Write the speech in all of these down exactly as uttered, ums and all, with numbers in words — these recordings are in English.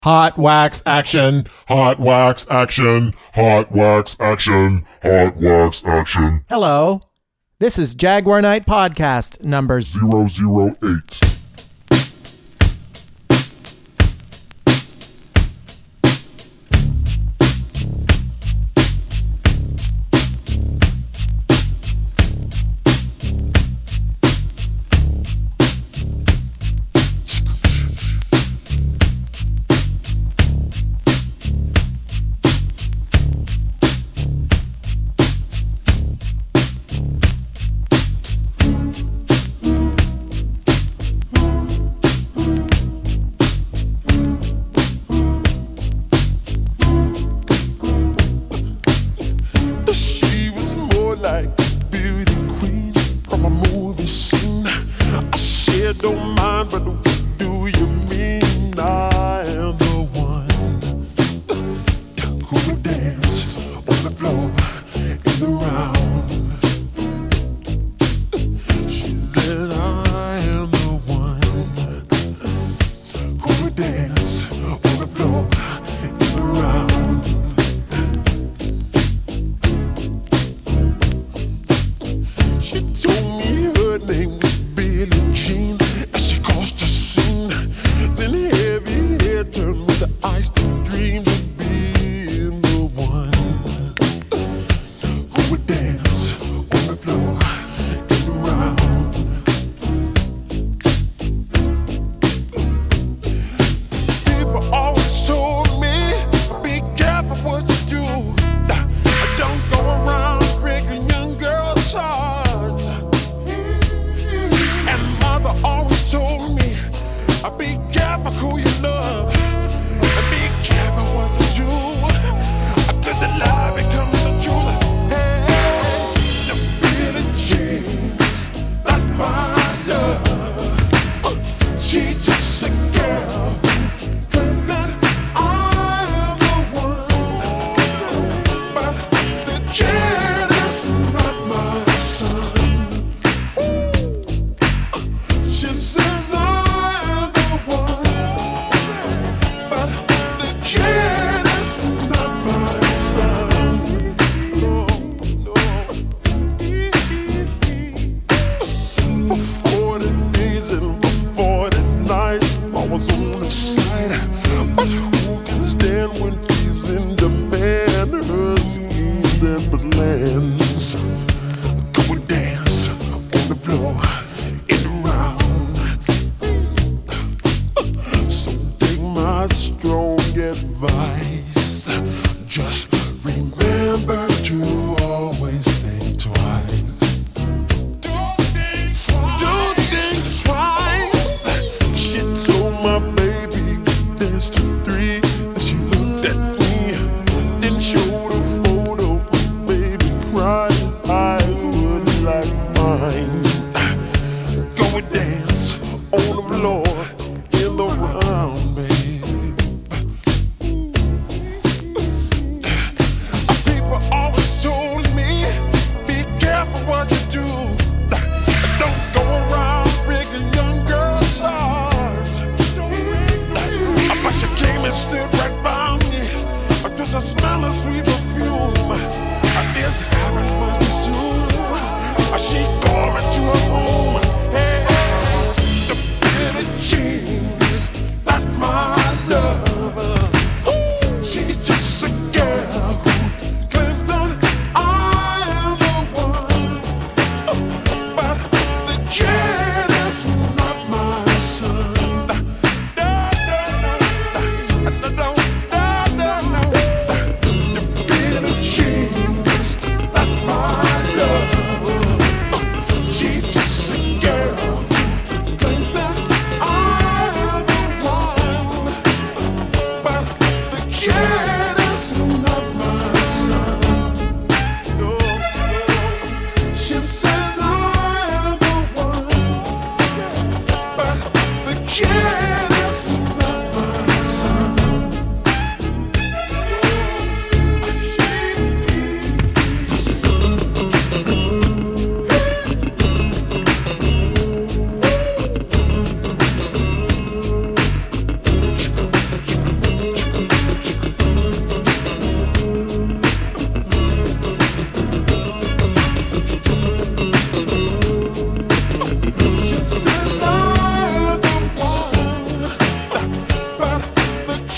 Hot wax action, hot wax action, hot wax action, hot wax action. Hello. This is Jaguar Night Podcast number zero zero eight. I don't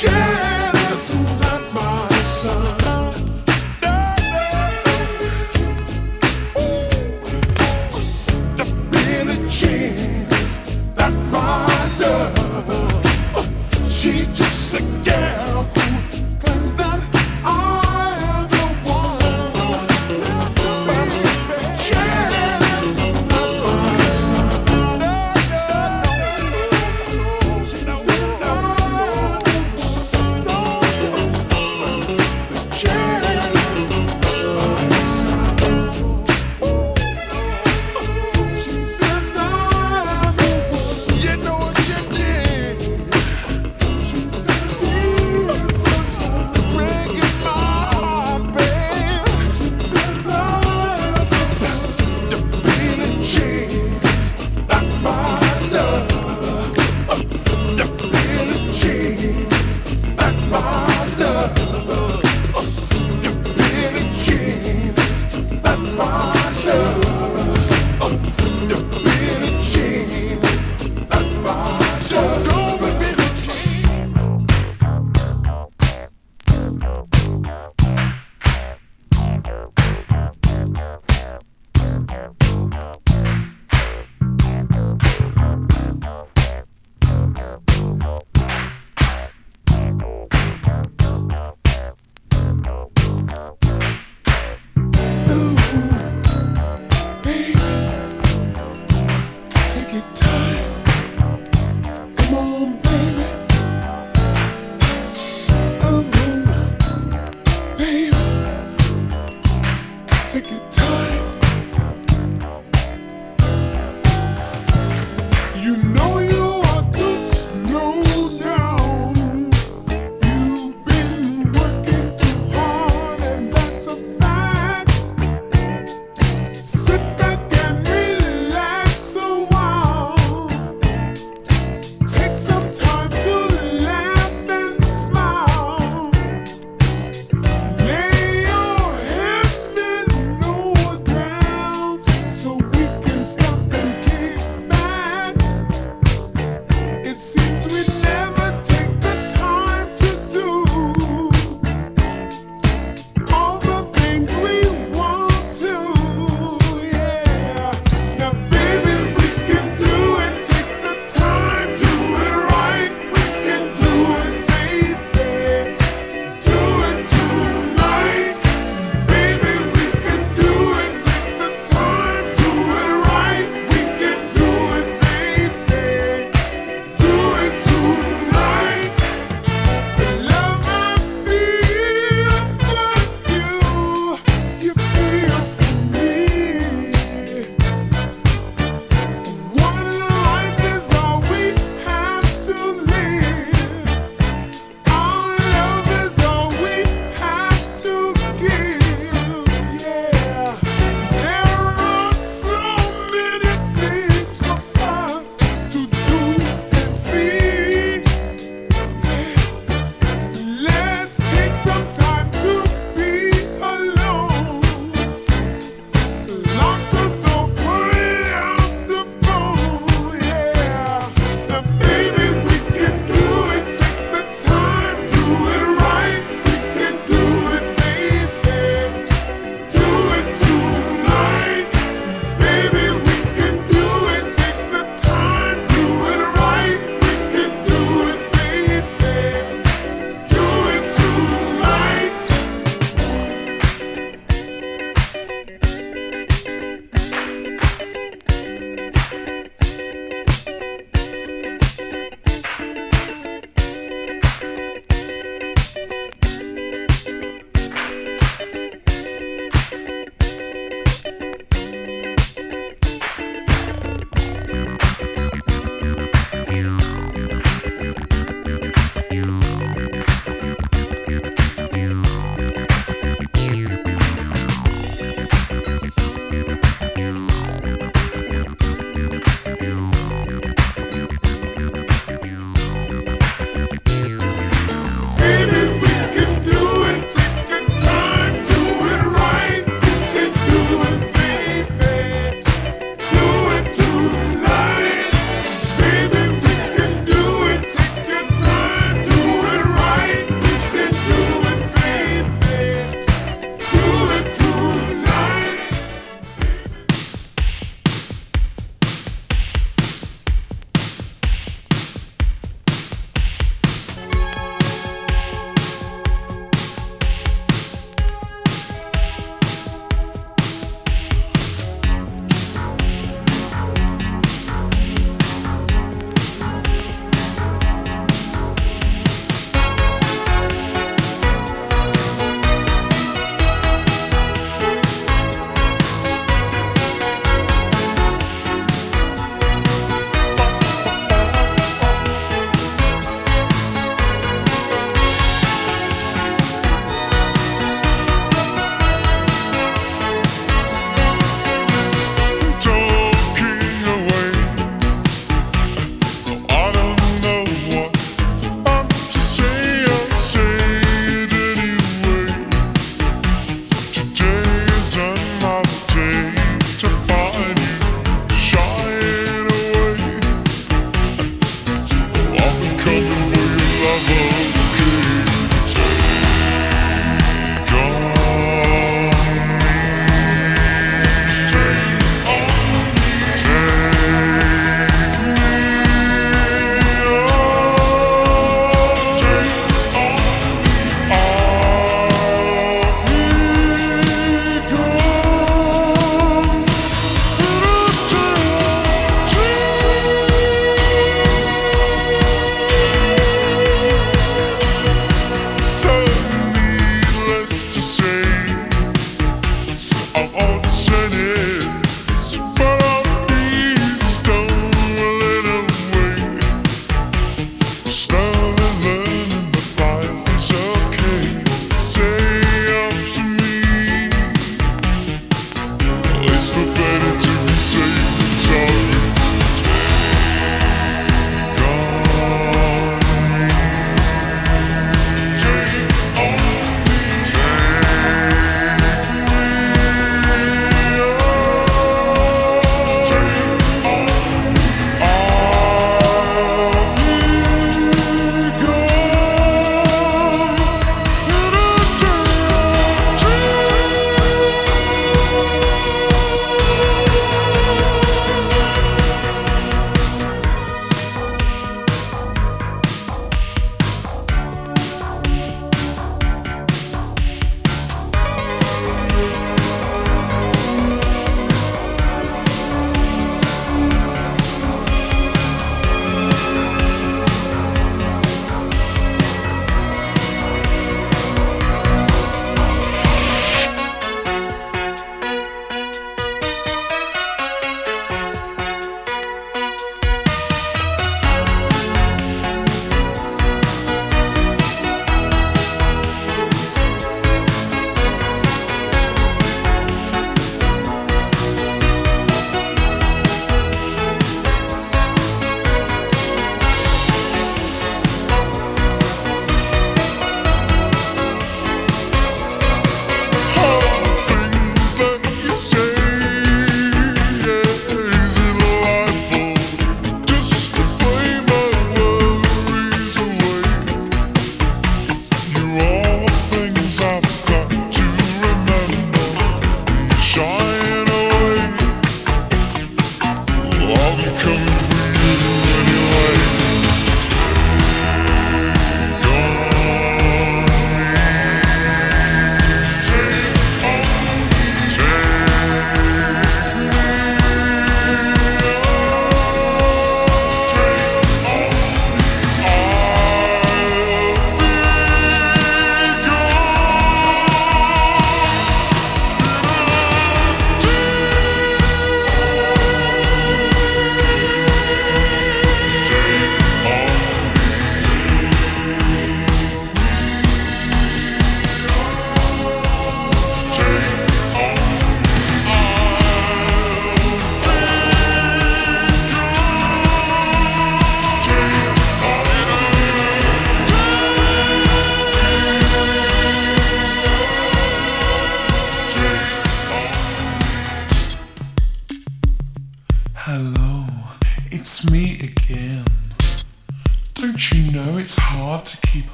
jealous, not my son. There's been a chance that my love, she's just a girl who claims that I am the one. Jealous, not my son. She says I'm you know what you did. She says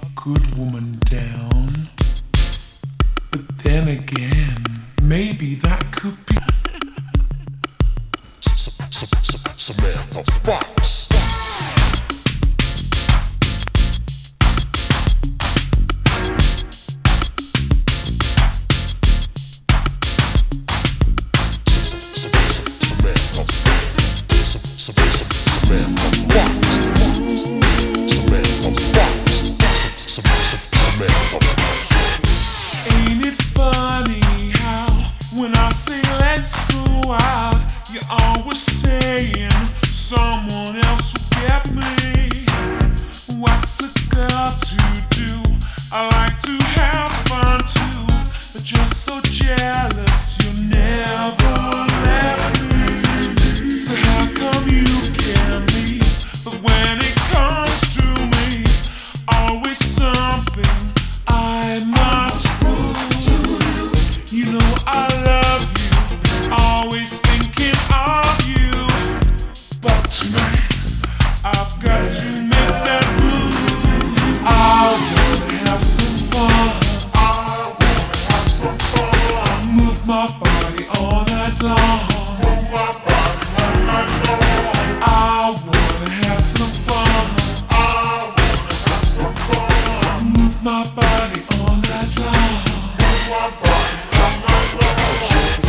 good woman down. But then again, maybe that could be Samantha Fox. Ain't it funny how when I say let's go out, you're always saying someone else will get me? What's a girl to do? I like to have fun too, but you're so jealous you never let me. So how come you can leave, but when it comes to me, always something I must prove. You know I love you, always thinking of you, but tonight I've got to make that move. I wanna have some fun. I wanna have some fun. Move my body all night long. Move my body all night long. I wanna have some fun. I wanna have some fun. Move my body all night long. Move my body all night long.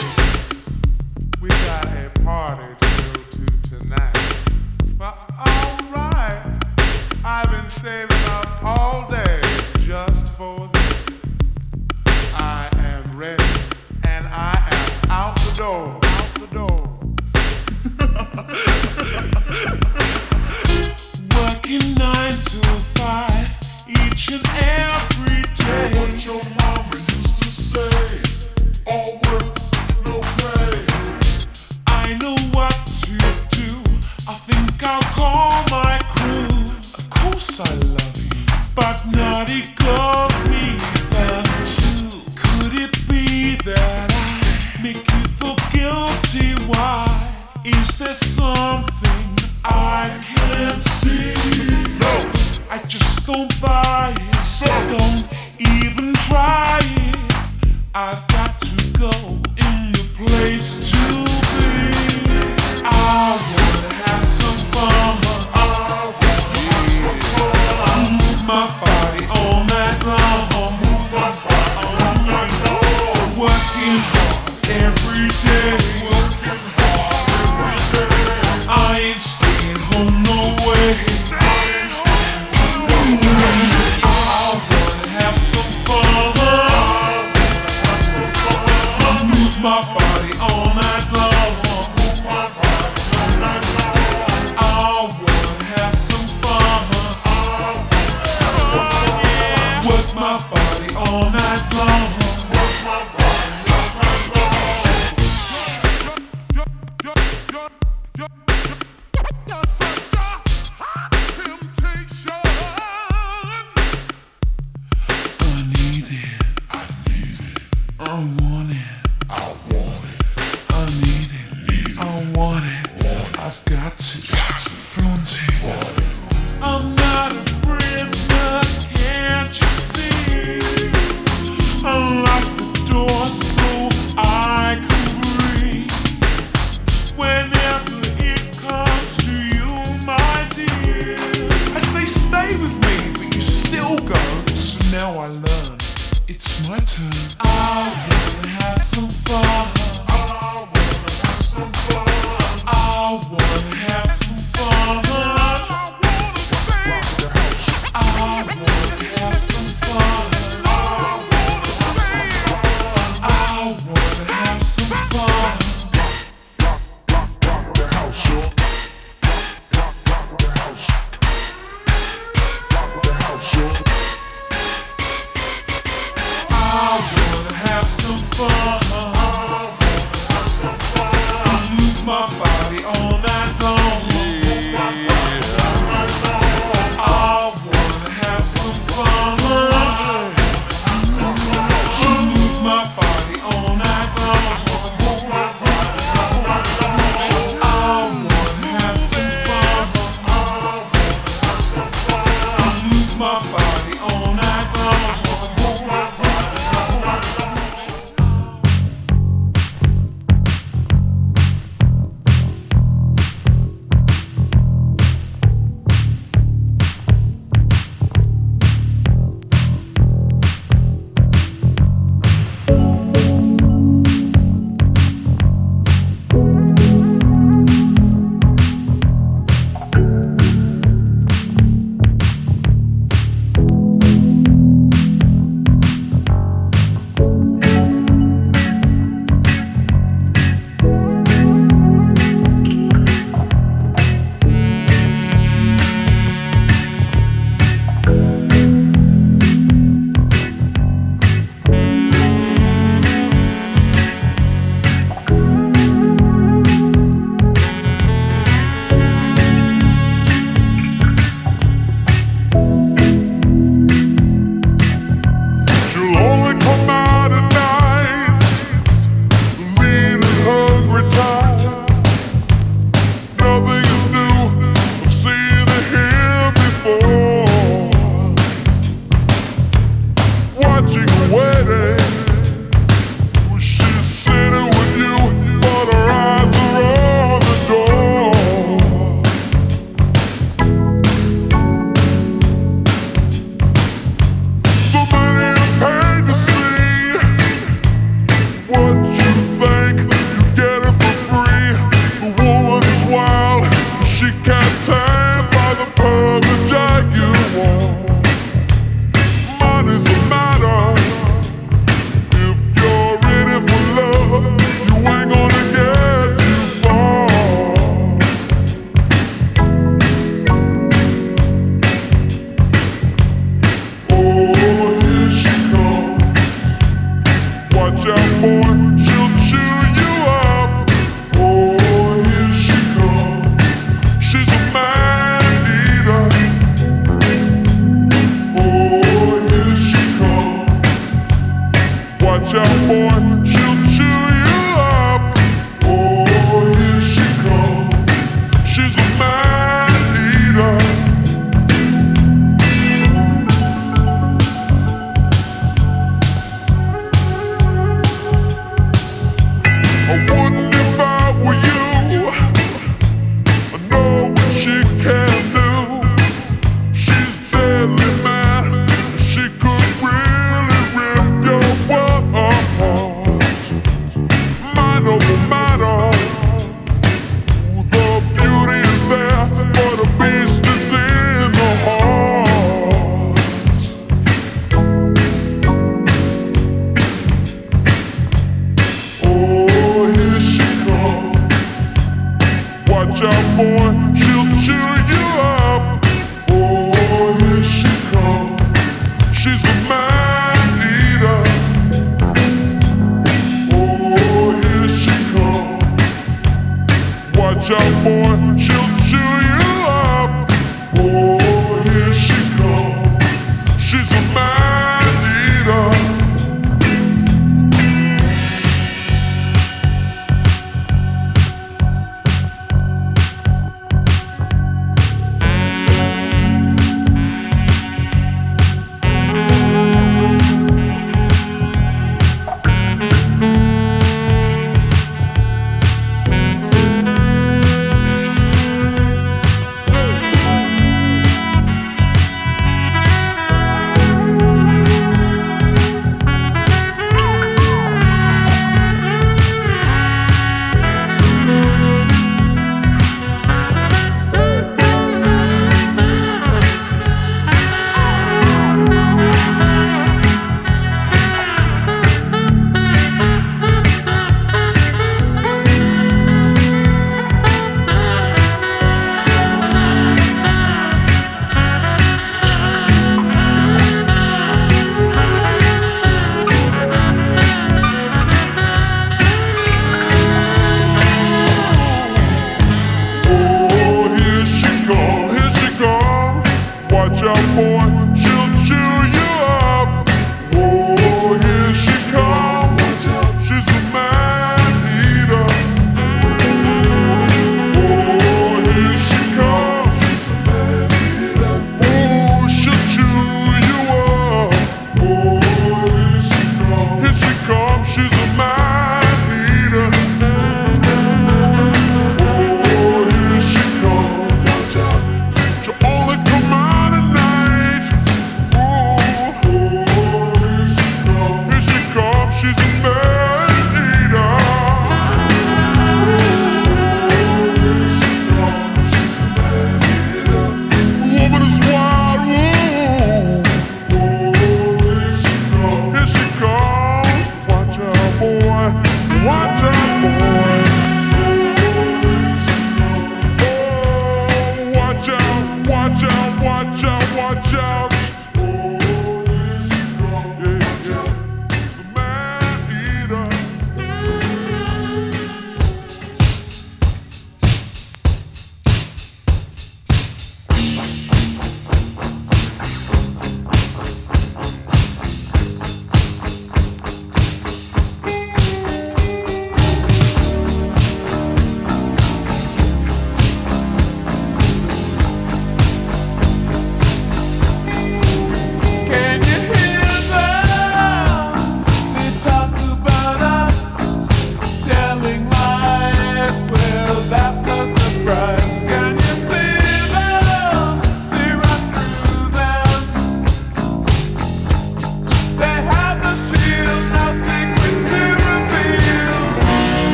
We got a party to go to tonight. But alright, I've been saving up all day just for this. I am ready and I am out the door, out the door. Working nine to five each and every day. What your mama used to say, all work, no play. I know what to do. I think I'll call my crew. Of course I love you, but naughty girls need them too. Could it be that I make you feel guilty? Why? Is there something I can't see? No, I just don't buy it. So Don't even try it. I've got to go in the place to be. I wanna have some fun. I wanna have some fun. Move my body all night long. Move my body all night long. Working hard every day. Working hard every day. I ain't staying home no way. I wanna have some fun. Move my body all night long. I wanna have some fun. Work my body all night long. I need it. I want it. I want it. I need it. I want it. I've got to flaunt it. I'm not a prisoner, can't you see? Unlock the door so I can breathe. Whenever it comes to you, my dear, I say stay with me, but you still go. So now I learn, it's my turn. I wanna have some fun. I wanna have some fun. I wanna have some fun. I wanna have some fun. I wanna have some fun. Rock the house, yo. Rock, rock the house. Rock the house, yo. I wanna have some fun. Move my body all night long.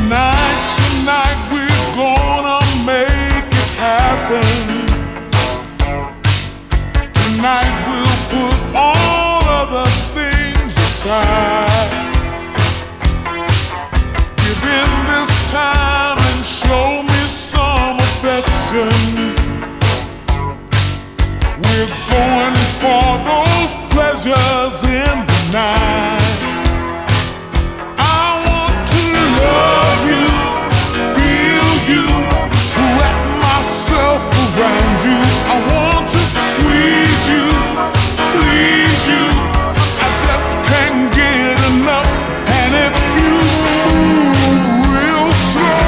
Tonight's the night we're gonna make it happen. Tonight we'll put all other things aside. Give in this time and show me some affection. We're going for those pleasures in the night. I want to love you, feel you, wrap myself around you. I want to squeeze you, please you. I just can't get enough. And if you move real slow,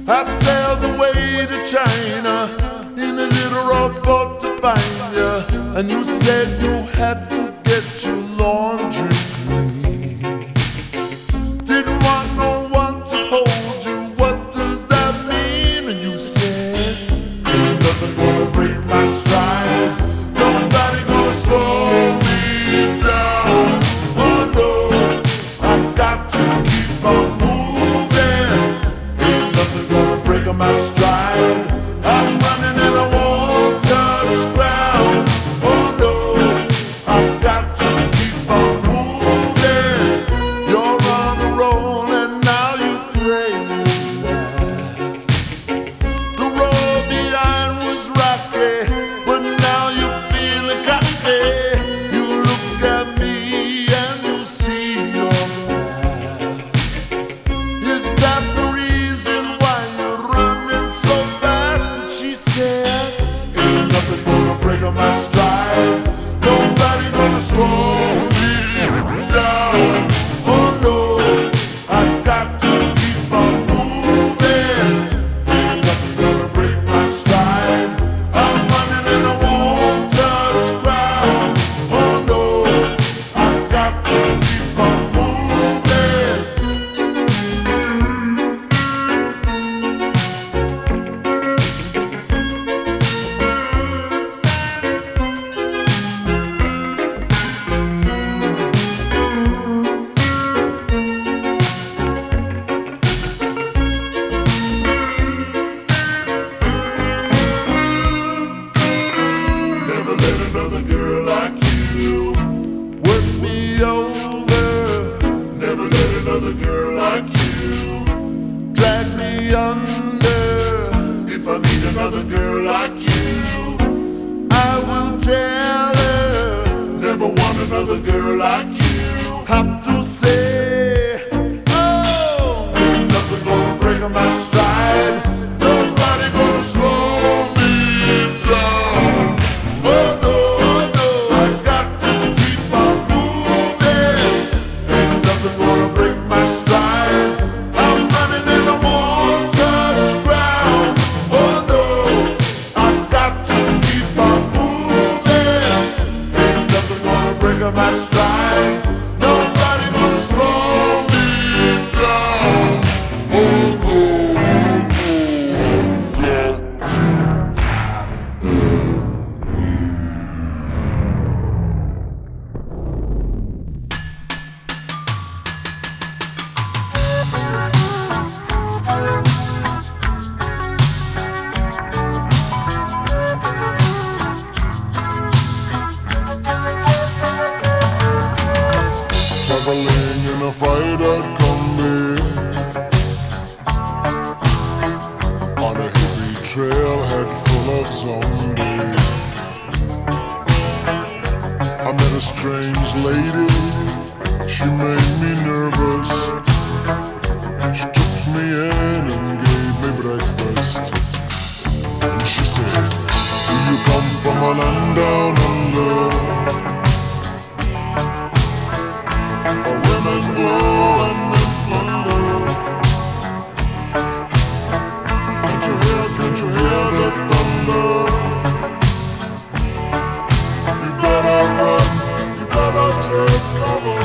I sailed away to China in a little rowboat to find you, and you said you had to get your laundry clean. Didn't want no one to hold you, what does that mean? And you said, ain't nothing gonna break my stride, nobody gonna slow me down. Oh no, I got to keep on moving, ain't nothing gonna break my stride. I'm running and I won't touch ground. Oh no, I've got to keep on moving. You're on the roll and now you relax. The road behind was rocky, but now you're feeling cocky. You look at me and you see your past. Is that the reason why you're running so fast? And she said, ain't nothing gonna break on my stride, nobody gonna slow me down. Oh no, I got to keep on moving, ain't nothing gonna break my stride. I'm running and I won't touch ground. Oh no, I got to keep on moving. Never let another girl like you work me over. Never let another girl like you drag me under. If I meet another girl like you, I will tell her. Never want another girl like you. Have to say, oh, ain't nothing gonna break on my stride, nobody gonna slow me down. Oh no, oh no, I got to keep on moving, ain't nothing gonna break my stride. I'm running and I won't touch ground. Oh no, I got to keep on moving, ain't nothing gonna break my stride, nobody gonna slow me down. Oh no. Traveling in a fighter combi on a hippie trailhead full of zombies. I met a strange lady, she made me nervous. She took me in and gave me breakfast. And she said, do you come from a land down under? Where women blow and men plunder. Can't you hear, can't you hear the thunder? You better run, you better take cover.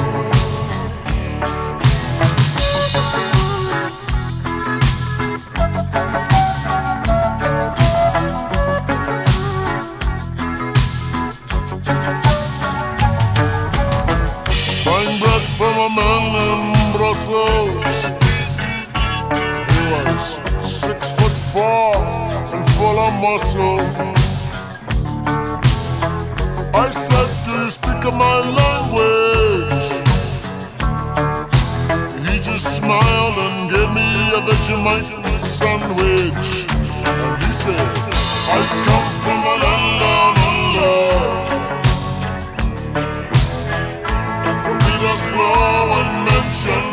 Buying bread from a man in Brussels. He was six foot four and full of muscle. I said, do you speak my language? He just smiled and gave me a Vegemite sandwich. And he said, I come from a land down under. Beat us slow and mention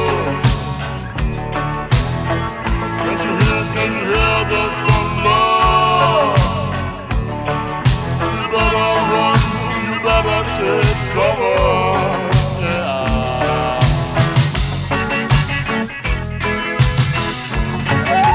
Can't you hear, can't you hear the thunder? You better run, you better take cover. Yeah.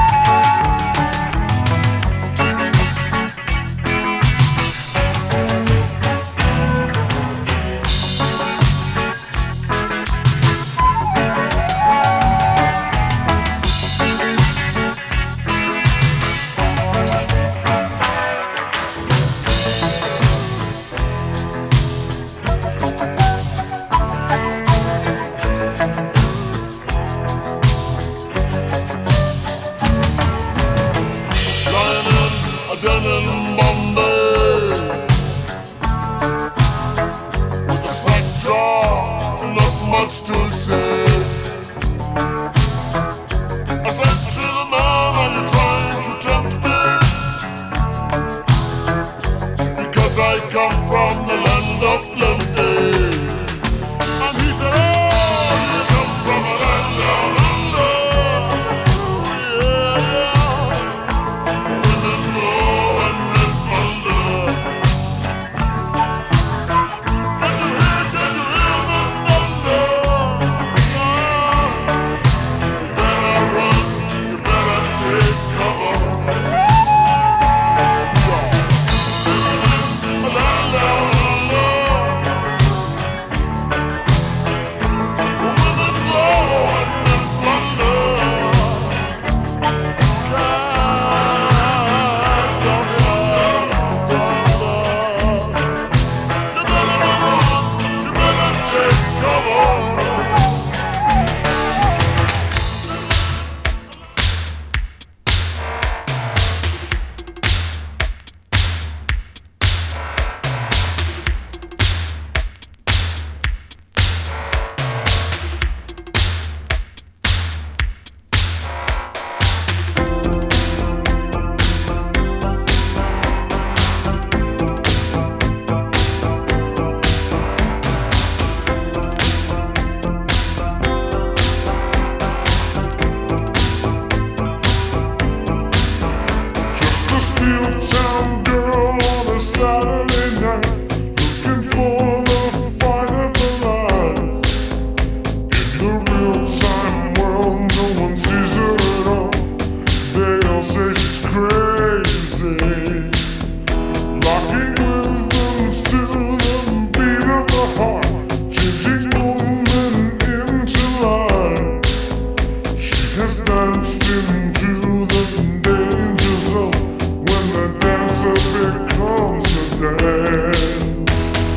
has danced into the danger zone when the dancer becomes the dance.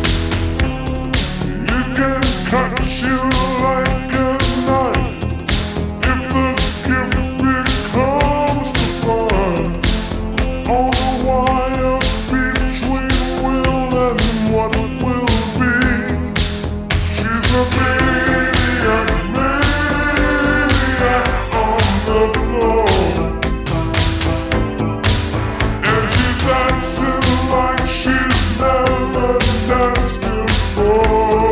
You can cut you like a knife if the gift becomes the fun. On the wire between will and what will be. She's a maniac, maniac on the floor. And she's dancing like she's never danced before.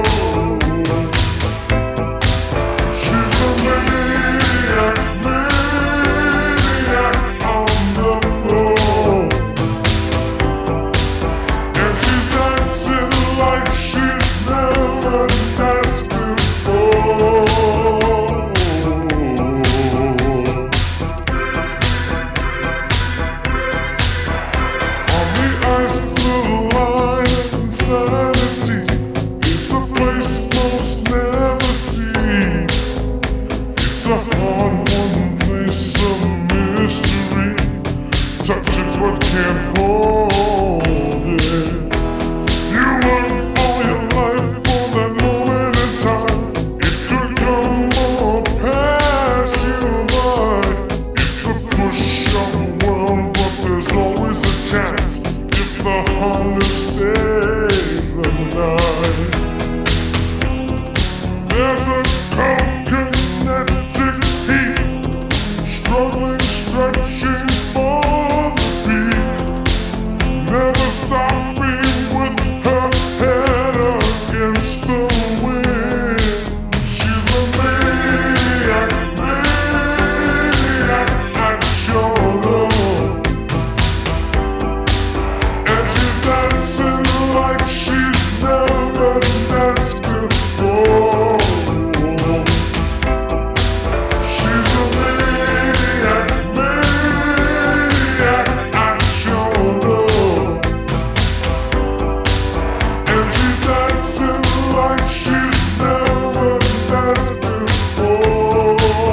She's a maniac, maniac on the floor. And she's dancing like she's never danced before. On the ice, the line of insanity is a place most never see. It's a hard-won place of mystery. Touch it but can't hold it. You work all your life for that moment in time. It could come or pass you by. It's a push of the world, but there's always a chance if the hunger stays the night. There's a kinetic heat, struggling, stretching for the peak. Never stopping with her head against the wind. She's a maniac, maniac at your door. And she's dancing like she's never danced before. She's a maniac, maniac at your door. And she's dancing like she's never danced before.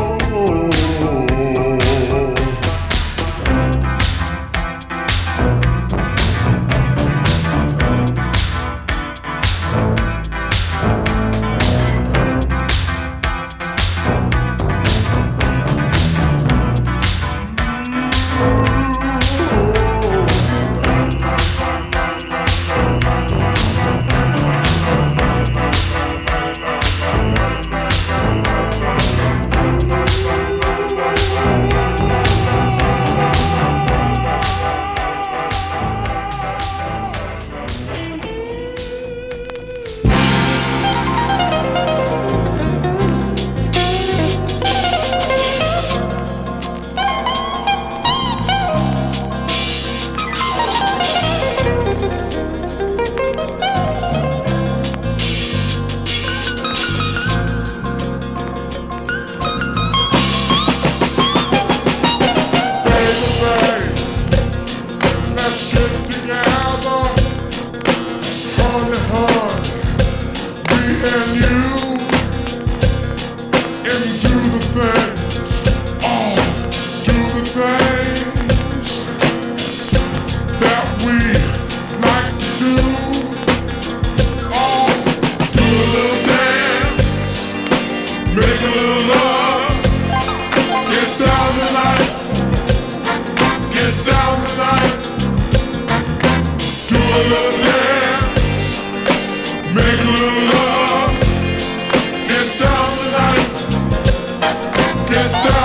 Let's get together, honey, honey, me and you, and do the things, oh, do the things that we like to do, oh, do a little dance, make a little love, get down tonight, get down tonight. Do a little dance, make a little love, get down tonight, get down.